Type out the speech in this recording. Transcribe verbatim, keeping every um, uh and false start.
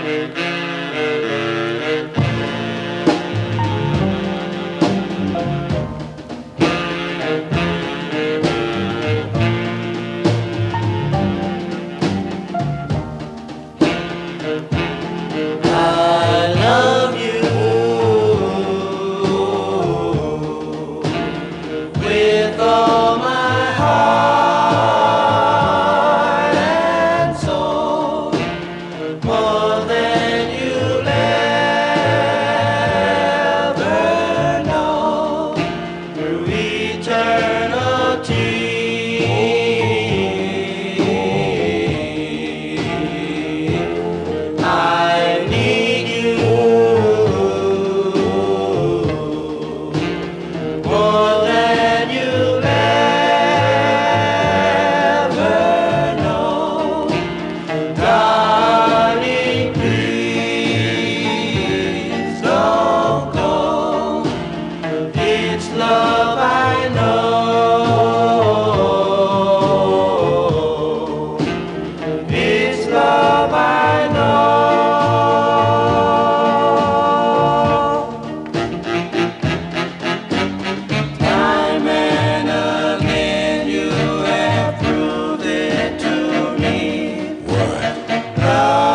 With all my heart and soul, more than you'll ever know, through eternity. I need you more than you'll ever know. Darling, please don't go. It's love I know. It's love I know. Time and again you have proved it to me. What? Love